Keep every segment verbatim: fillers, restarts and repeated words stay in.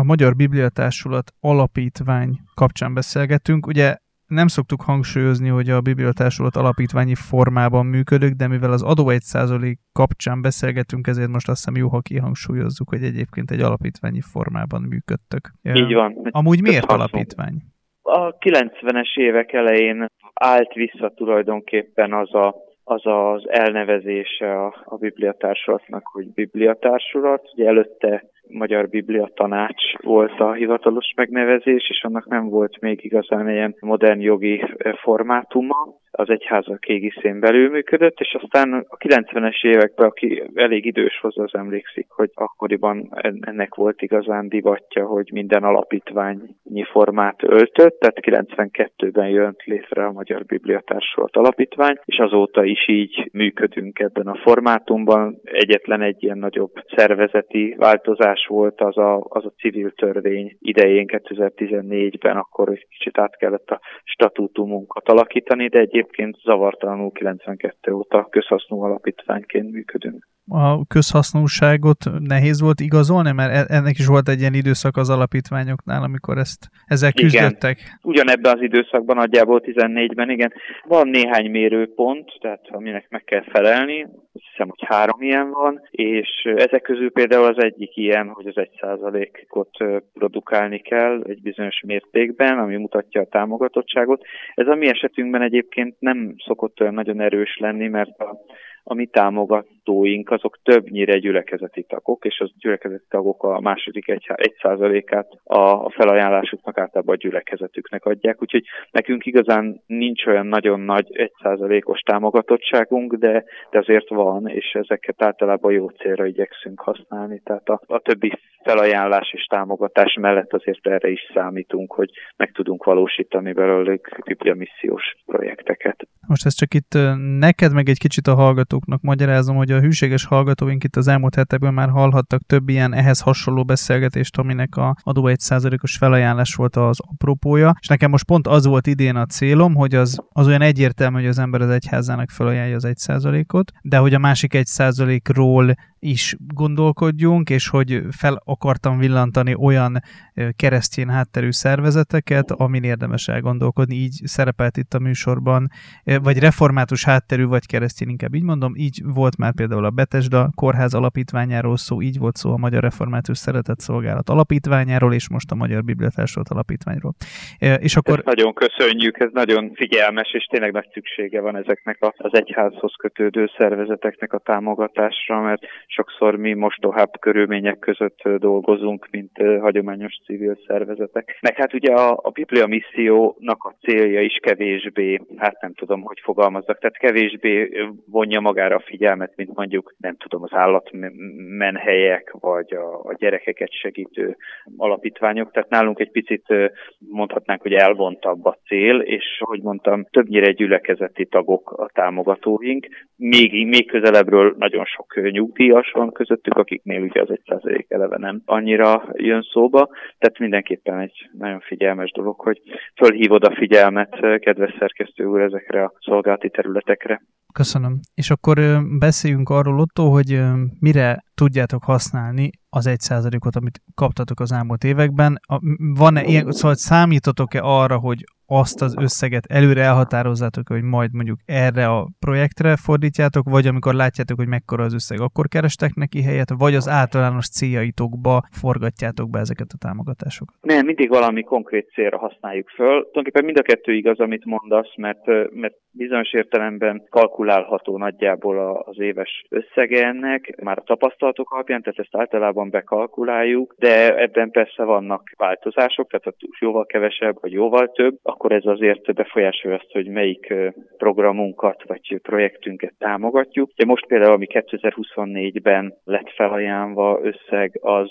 a Magyar Bibliatársulat Alapítvány kapcsán beszélgetünk. Ugye nem szoktuk hangsúlyozni, hogy a Bibliatársulat alapítványi formában működik, de mivel az adó egy százalék kapcsán beszélgetünk, ezért most azt hiszem jó, ha kihangsúlyozzuk, hogy egyébként egy alapítványi formában működtök. Így van. Amúgy miért alapítvány? A kilencvenes évek elején állt vissza tulajdonképpen az a az az elnevezése a, a Bibliatársulatnak, hogy Bibliatársulat. Ugye előtte Magyar Biblia Tanács volt a hivatalos megnevezés, és annak nem volt még igazán ilyen modern jogi formátuma. Az egyházak égiszén belül működött, és aztán a kilencvenes években, aki elég idős hozzá, az emlékszik, hogy akkoriban ennek volt igazán divatja, hogy minden alapítványi formát öltött, tehát kilencvenkettőben jött létre a Magyar Bibliatársulat Alapítvány, és azóta is így működünk ebben a formátumban. Egyetlen egy ilyen nagyobb szervezeti változás volt az a, az a civil törvény idején kétezer-tizennégyben, akkor egy kicsit át kellett a statútumunkat alakítani, de egy Egyébként zavartalanul kilencvenkettő óta közhasznú alapítványként működünk. A közhasznúságot nehéz volt igazolni, mert ennek is volt egy ilyen időszak az alapítványoknál, amikor ezt, ezzel küzdöttek. Igen. Ugyanebben az időszakban, nagyjából tizennégyben, igen. Van néhány mérőpont, tehát aminek meg kell felelni, azt hiszem, hogy három ilyen van, és ezek közül például az egyik ilyen, hogy az egy százalékot produkálni kell egy bizonyos mértékben, ami mutatja a támogatottságot. Ez a mi esetünkben egyébként nem szokott olyan nagyon erős lenni, mert a A mi támogatóink azok többnyire gyülekezeti tagok, és az gyülekezeti tagok a második egy százalékát a felajánlásuknak általában a gyülekezetüknek adják, úgyhogy nekünk igazán nincs olyan nagyon nagy egy százalékos támogatottságunk, de, de azért van, és ezeket általában jó célra igyekszünk használni, tehát a, a többi felajánlás és támogatás mellett azért erre is számítunk, hogy meg tudunk valósítani belőlük bibliamissziós projekteket. Most ez csak itt neked, meg egy kicsit a hallgatóknak magyarázom, hogy a hűséges hallgatóink itt az elmúlt hetekben már hallhattak több ilyen ehhez hasonló beszélgetést, aminek a adó egy százalékos felajánlás volt az apropója, és nekem most pont az volt idén a célom, hogy az, az olyan egyértelmű, hogy az ember az egyházának felajánlja az egy százalékot, de hogy a másik egy százalékról is gondolkodjunk, és hogy fel akartam villantani olyan keresztény hátterű szervezeteket, amin érdemes elgondolkodni. Így szerepelt itt a műsorban, vagy református hátterű, vagy keresztény, inkább így mondom. Így volt már például a Betesda Kórház alapítványáról szó, így volt szó a Magyar Református Szeretetszolgálat alapítványáról, és most a Magyar Bibliatársulat alapítványról. És akkor... Ezt nagyon köszönjük, ez nagyon figyelmes, és tényleg nagy szüksége van ezeknek az egyházhoz kötődő szervezeteknek a támogatásra, mert sokszor mi mostohább körülmények között dolgozunk, mint hagyományos civil szervezetek. Meg hát ugye a, a Biblia missziónak a célja is kevésbé, hát nem tudom, hogy fogalmazzak, tehát kevésbé vonja magára a figyelmet, mint mondjuk, nem tudom, az állatmenhelyek, vagy a, a gyerekeket segítő alapítványok. Tehát nálunk egy picit mondhatnánk, hogy elvontabb a cél, és ahogy mondtam, többnyire gyülekezeti tagok a támogatóink. Még, még közelebbről nagyon sok nyugdíjas van közöttük, akiknél ugye az egy százalék eleve nem annyira jön szóba. Tehát mindenképpen egy nagyon figyelmes dolog, hogy fölhívod a figyelmet, kedves szerkesztő úr, ezekre a szolgálati területekre. Köszönöm. És akkor beszéljünk arról, Ottó, hogy mire tudjátok használni az egy százalékot, amit kaptatok az elmúlt években. Van-e ilyen, szóval számítotok-e arra, hogy azt az összeget előre elhatározzátok, hogy majd mondjuk erre a projektre fordítjátok, vagy amikor látjátok, hogy mekkora az összeg, akkor kerestek neki helyet, vagy az általános céljaitokba forgatjátok be ezeket a támogatásokat? Nem, mindig valami konkrét célra használjuk föl. Tulajdonképpen mind a kettő igaz, amit mondasz, mert, mert bizonyos értelemben kalkulálható nagyjából az éves összege ennek, már a tapasztalatok alapján, tehát ezt általában bekalkuláljuk, de ebben persze vannak változások, tehát ha jóval kevesebb, vagy jóval több, akkor ez azért befolyásolja azt, hogy melyik programunkat vagy projektünket támogatjuk. Ugye most például, ami kétezer-huszonnégyben lett felajánlva összeg, az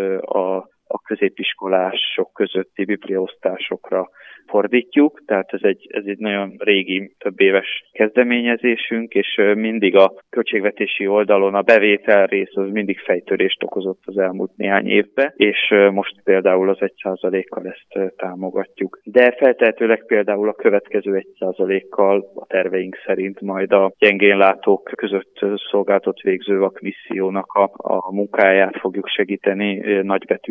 a, a középiskolások közötti bibliaosztásokra fordítjuk, tehát ez egy, ez egy nagyon régi, több éves kezdeményezésünk, és mindig a költségvetési oldalon a bevétel rész az mindig fejtörést okozott az elmúlt néhány évben, és most például az egy százalékkal ezt támogatjuk. De feltehetőleg például a következő egy százalékkal a terveink szerint majd a gyengénlátók között szolgáltat végző vakmissziónak a, a munkáját fogjuk segíteni nagybetűs Bibliával.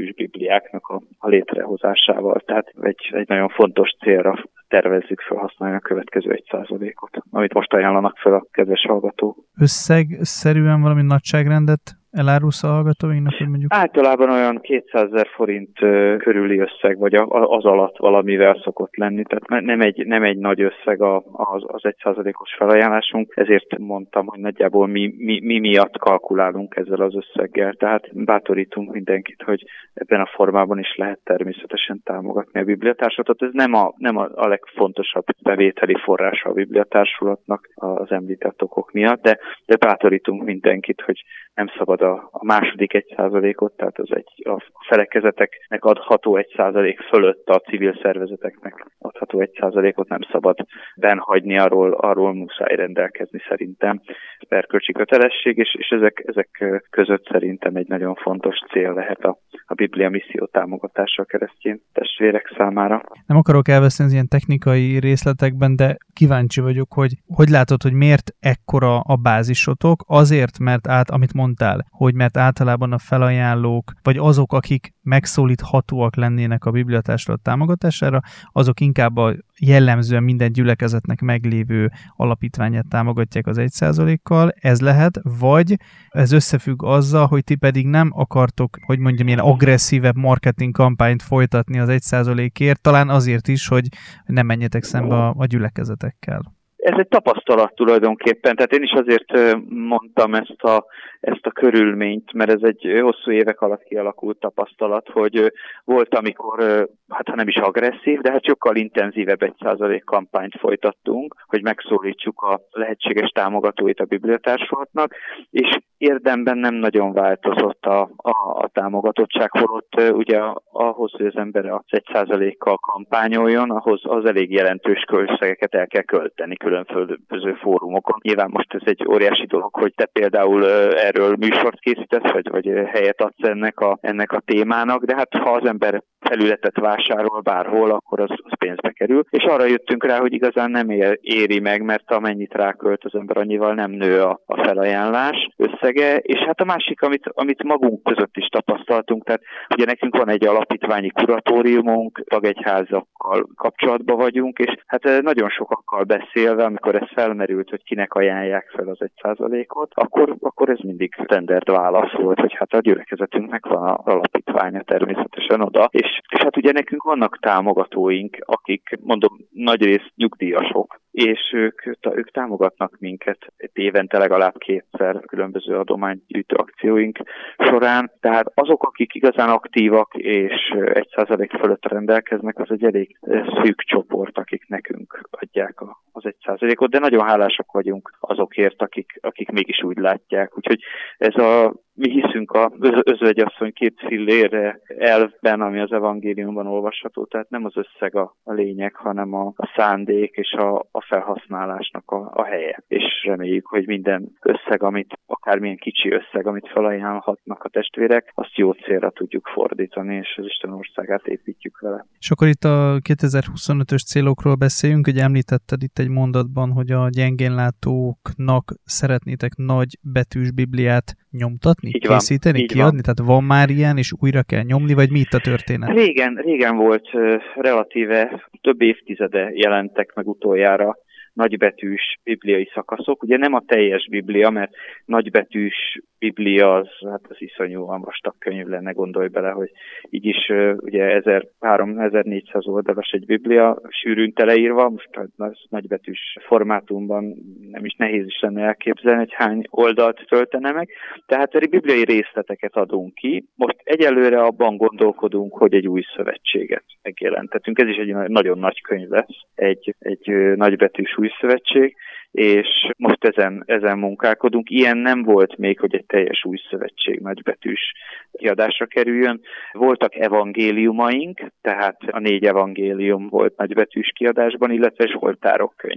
Bibliáknak a, a létrehozásával. Tehát egy, egy nagyon fontos célra tervezzük felhasználni a következő egy százalékot, amit most ajánlanak fel a kedves hallgatók. Összegszerűen valami nagyságrendet elárulsz a hallgatóinknak, hogy mondjuk? Általában olyan kétszázezer forint körüli összeg, vagy az alatt valamivel szokott lenni, tehát nem egy, nem egy nagy összeg az, az egy százalékos felajánlásunk, ezért mondtam, hogy nagyjából mi, mi, mi miatt kalkulálunk ezzel az összeggel, tehát bátorítunk mindenkit, hogy ebben a formában is lehet természetesen támogatni a Bibliatársulat. Ez nem a, nem a, a legfontosabb bevételi forrása a Bibliatársulatnak az említett okok miatt, de, de bátorítunk mindenkit, hogy nem szabad a, a második egy százalékot, tehát az egy, a felekezeteknek adható egy százalék fölött a civil szervezeteknek adható egy százalékot nem szabad benhagyni, arról, arról muszáj rendelkezni szerintem. Erkölcsi kötelesség, és, és ezek, ezek között szerintem egy nagyon fontos cél lehet a, a Biblia misszió támogatása a keresztény testvérek számára. Nem akarok elveszteni ilyen technikai részletekben, de kíváncsi vagyok, hogy hogy látod, hogy miért ekkora a bázisotok? Azért, mert át, amit mondtál, hogy mert általában a felajánlók, vagy azok, akik megszólíthatóak lennének a Bibliatársulat támogatására, azok inkább a jellemzően minden gyülekezetnek meglévő alapítványát támogatják az egy százalékkal, ez lehet, vagy ez összefügg azzal, hogy ti pedig nem akartok, hogy mondjam, ilyen agresszívebb marketing kampányt folytatni az egy százalékért, talán azért is, hogy nem menjetek szembe a, a gyülekezetekkel. Ez egy tapasztalat tulajdonképpen, tehát én is azért mondtam ezt a, ezt a körülményt, mert ez egy hosszú évek alatt kialakult tapasztalat, hogy volt, amikor, hát ha nem is agresszív, de hát sokkal intenzívebb egy százalék kampányt folytattunk, hogy megszólítsuk a lehetséges támogatóit a Bibliatársulatnak, és érdemben nem nagyon változott a, a, a támogatottság, holott ugye ahhoz, hogy az ember az egy százalékkal kampányoljon, ahhoz az elég jelentős költségeket el kell költeni különböző fórumokon. Nyilván most ez egy óriási dolog, hogy te például erről műsort készítesz, vagy, vagy helyet adsz ennek a, ennek a témának, de hát ha az ember felületet vásárol bárhol, akkor az, az pénzbe kerül. És arra jöttünk rá, hogy igazán nem éri meg, mert amennyit rákölt az ember, annyival nem nő a, a felajánlás összege. És hát a másik, amit, amit magunk között is tapasztaltunk, tehát ugye nekünk van egy alapítványi kuratóriumunk, tagegyházakkal kapcsolatban vagyunk, és hát nagyon sokakkal beszélve, amikor ez felmerült, hogy kinek ajánlják fel az egy százalékot, akkor, akkor ez mindig standard válasz volt, hogy hát a gyülekezetünknek van az alapítványa természetesen oda, és, és hát ugye nekünk vannak támogatóink, akik, mondom, nagyrészt nyugdíjasok, és ők, ők támogatnak minket évente legalább kétszer különböző adománygyűjtő akcióink során. Tehát azok, akik igazán aktívak és egy százalék fölött rendelkeznek, az egy elég szűk csoport, akik nekünk adják az egy százalékot, de nagyon hálásak vagyunk azokért, akik, akik mégis úgy látják. Úgyhogy ez a mi hiszünk a özvegyasszony két fillére elvben, ami az evangéliumban olvasható, tehát nem az összeg a, a lényeg, hanem a, a szándék és a, a felhasználásnak a, a helye. És reméljük, hogy minden összeg, amit akármilyen kicsi összeg, amit felajánlhatnak a testvérek, azt jó célra tudjuk fordítani, és az Isten országát építjük vele. És akkor itt a kétezer-huszonötös célokról beszéljünk, hogy említetted itt egy mondatban, hogy a gyengénlátóknak szeretnétek nagy betűs Bibliát nyomtatni, így készíteni, van, kiadni? Van. Tehát van már ilyen, és újra kell nyomni, vagy mi itt a történet? Régen, régen volt, relatíve több évtizede jelentek meg utoljára nagybetűs bibliai szakaszok. Ugye nem a teljes Biblia, mert nagybetűs Biblia az, hát az iszonyúan vastag könyv lenne, gondolj bele, hogy így is ugye ezerhárom-ezernégyszáz oldalas egy Biblia sűrűn teleírva, most az nagybetűs formátumban nem is nehéz is lenne elképzelni, hogy hány oldalt töltene meg. Tehát a bibliai részleteket adunk ki. Most egyelőre abban gondolkodunk, hogy egy új szövetséget megjelentetünk. Ez is egy nagyon nagy könyv lesz, egy, egy nagybetűs új szövetség, és most ezen, ezen munkálkodunk. Ilyen nem volt még, hogy egy teljes új szövetség nagybetűs kiadásra kerüljön. Voltak evangéliumaink, tehát a négy evangélium volt nagybetűs kiadásban, illetve Zsoltárok könyve.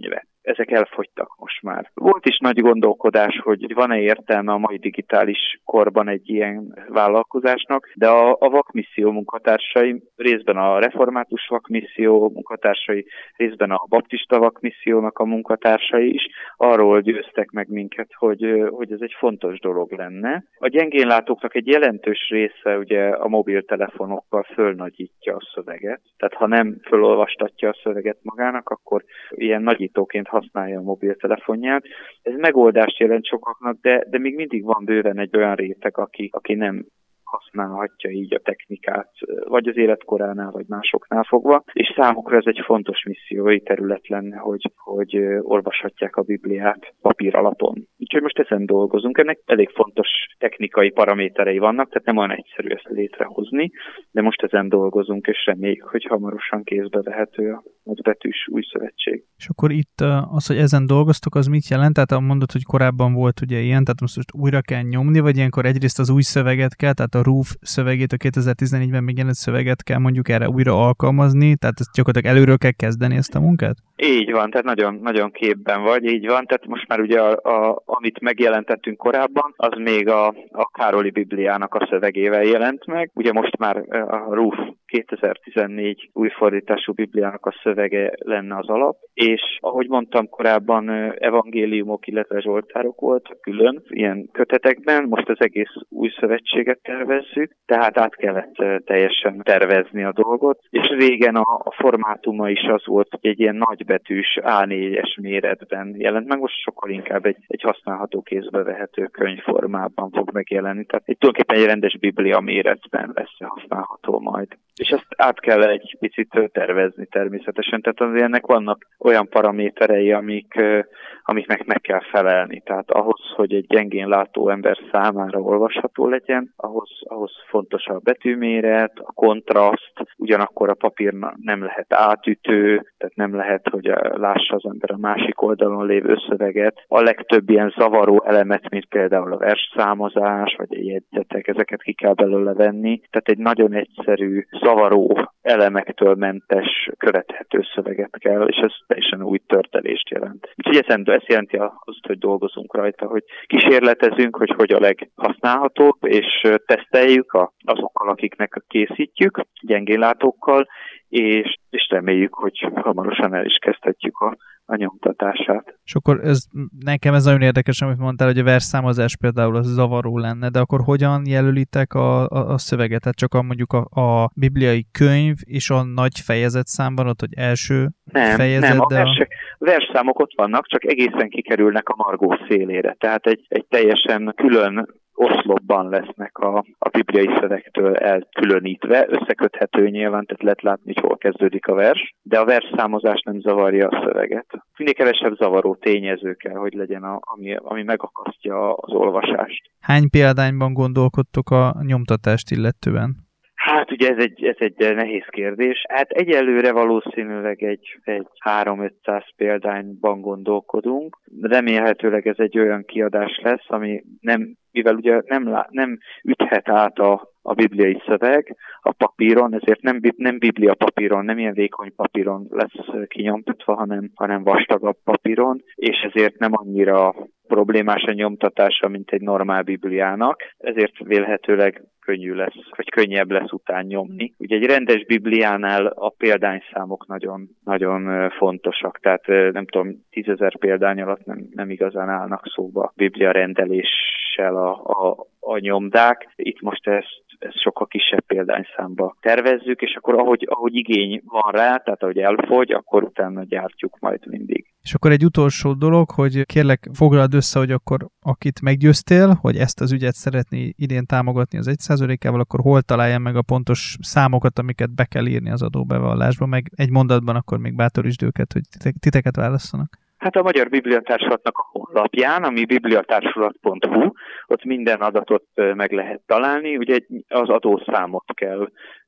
ezek elfogytak most már. Volt is nagy gondolkodás, hogy van-e értelme a mai digitális korban egy ilyen vállalkozásnak, de a, a vakmisszió munkatársai, részben a református vakmisszió munkatársai, részben a baptista vakmissziónak a munkatársai is arról győztek meg minket, hogy, hogy ez egy fontos dolog lenne. A gyengénlátóknak egy jelentős része ugye a mobiltelefonokkal fölnagyítja a szöveget, tehát ha nem fölolvastatja a szöveget magának, akkor ilyen nagyítóként használja a mobiltelefonját. Ez megoldást jelent sokaknak, de, de még mindig van bőven egy olyan réteg, aki, aki nem használhatja így a technikát, vagy az életkoránál, vagy másoknál fogva, és számukra ez egy fontos missziói terület lenne, hogy, hogy olvashatják a Bibliát papír alapon. Úgyhogy most ezen dolgozunk. Ennek elég fontos technikai paraméterei vannak, tehát nem olyan egyszerű ezt létrehozni, de most ezen dolgozunk, és reméljük, hogy hamarosan kézbe vehető a nagybetűs új szövetség. És akkor itt az, hogy ezen dolgoztok, az mit jelent? Tehát mondod, hogy korábban volt ugye ilyen, tehát most újra kell nyomni, vagy ilyenkor egyrészt az új szöveget kell, tehát a er u ef szövegét, a kétezer-tizennégyben megjelent szöveget kell mondjuk erre újra alkalmazni, tehát ezt gyakorlatilag előről kell kezdeni ezt a munkát? Így van, tehát nagyon, nagyon képben vagy, így van, tehát most már ugye a, a, amit megjelentettünk korábban, az még a, a Károli Bibliának a szövegével jelent meg, ugye most már a er u ef kétezer-tizennégy új fordítású Bibliának a szövege lenne az alap, és ahogy mondtam korábban, evangéliumok, illetve zsoltárok voltak külön ilyen kötetekben, most az egész új szövetséget tervezzük, tehát át kellett teljesen tervezni a dolgot, és régen a, a formátuma is az volt, hogy egy ilyen nagybetűs á négyes méretben jelent meg, most sokkal inkább egy, egy használható kézbe vehető könyvformában fog megjelenni, tehát egy tulajdonképpen egy rendes Biblia méretben lesz használható majd. És ezt át kell egy picit tervezni természetesen, tehát azért ennek vannak olyan paraméterei, amik, amiknek meg kell felelni. Tehát ahhoz, hogy egy gyengén látó ember számára olvasható legyen, ahhoz, ahhoz fontos a betűméret, a kontraszt, ugyanakkor a papír nem lehet átütő, tehát nem lehet, hogy lássa az ember a másik oldalon lévő szöveget. A legtöbb ilyen zavaró elemet, mint például a versszámozás, vagy a jegyzetek, ezeket ki kell belőle venni. Tehát egy nagyon egyszerű, zavaró elemektől mentes, követhető szöveget kell, és ez teljesen új törtelést jelent. Úgyhogy ez, ez jelenti azt, hogy dolgozunk rajta, hogy kísérletezünk, hogy hogy a leghasználhatóbb, és teszteljük a, azokkal, akiknek készítjük, gyengénlátókkal, és, és reméljük, hogy hamarosan el is kezdhetjük a a nyomtatását. És akkor ez, nekem ez nagyon érdekes, amit mondtál, hogy a versszámozás például az zavaró lenne, de akkor hogyan jelölitek a, a, a szöveget? Tehát csak a, mondjuk a, a bibliai könyv és a nagy fejezetszámban ott, hogy első nem, fejezet, nem, a de versek, a versszámok ott vannak, csak egészen kikerülnek a margó szélére. Tehát egy, egy teljesen külön oszlopban lesznek a, a bibliai szövegtől elkülönítve, összeköthető nyilván, tehát lehet látni, hogy hol kezdődik a vers, de a versszámozás nem zavarja a szöveget. Minél kevesebb zavaró tényező kell, hogy legyen, a, ami, ami megakasztja az olvasást. Hány példányban gondolkodtok a nyomtatást illetően? Hát ugye ez egy, ez egy nehéz kérdés. Hát egyelőre valószínűleg egy, egy három-ötszáz példányban gondolkodunk. Remélhetőleg ez egy olyan kiadás lesz, ami nem, mivel ugye nem, lá, nem üthet át a, a bibliai szöveg a papíron, ezért nem, nem biblia papíron, nem ilyen vékony papíron lesz kinyomtatva, hanem, hanem vastagabb papíron, és ezért nem annyira problémás a nyomtatása, mint egy normál bibliának, ezért vélhetőleg könnyű lesz, vagy könnyebb lesz után nyomni. Ugye egy rendes bibliánál a példányszámok nagyon, nagyon fontosak, tehát nem tudom, tízezer példány alatt nem, nem igazán állnak szóba biblia rendeléssel a, a, a nyomdák. Itt most ezt, ezt sokkal kisebb példányszámba tervezzük, és akkor ahogy, ahogy igény van rá, tehát ahogy elfogy, akkor utána gyártjuk majd mindig. És akkor egy utolsó dolog, hogy kérlek foglald össze, hogy akkor akit meggyőztél, hogy ezt az ügyet szeretné idén támogatni az egy százalékával, akkor hol találja meg a pontos számokat, amiket be kell írni az adóbevallásba, meg egy mondatban akkor még bátorítsd őket, hogy titeket válasszanak. Hát a Magyar Bibliatársulatnak a honlapján, ami bibliatársulat pont hu, ott minden adatot meg lehet találni, ugye az adószámot kell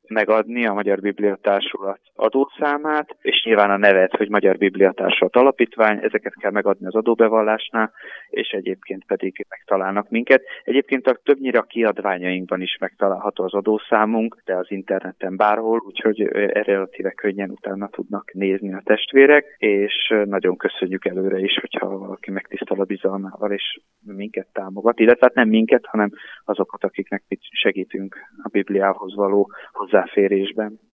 megadni, a Magyar Biblia Társulat adószámát, és nyilván a nevet, hogy Magyar Biblia Társulat Alapítvány, ezeket kell megadni az adóbevallásnál, és egyébként pedig megtalálnak minket. Egyébként a többnyire a kiadványainkban is megtalálható az adószámunk, de az interneten bárhol, úgyhogy relatíve könnyen utána tudnak nézni a testvérek, és nagyon köszönjük előre is, hogyha valaki megtisztel a bizalmával, és minket támogat, illetve hát nem minket, hanem azokat, akiknek segítünk a Bibliához való hozzáférésben.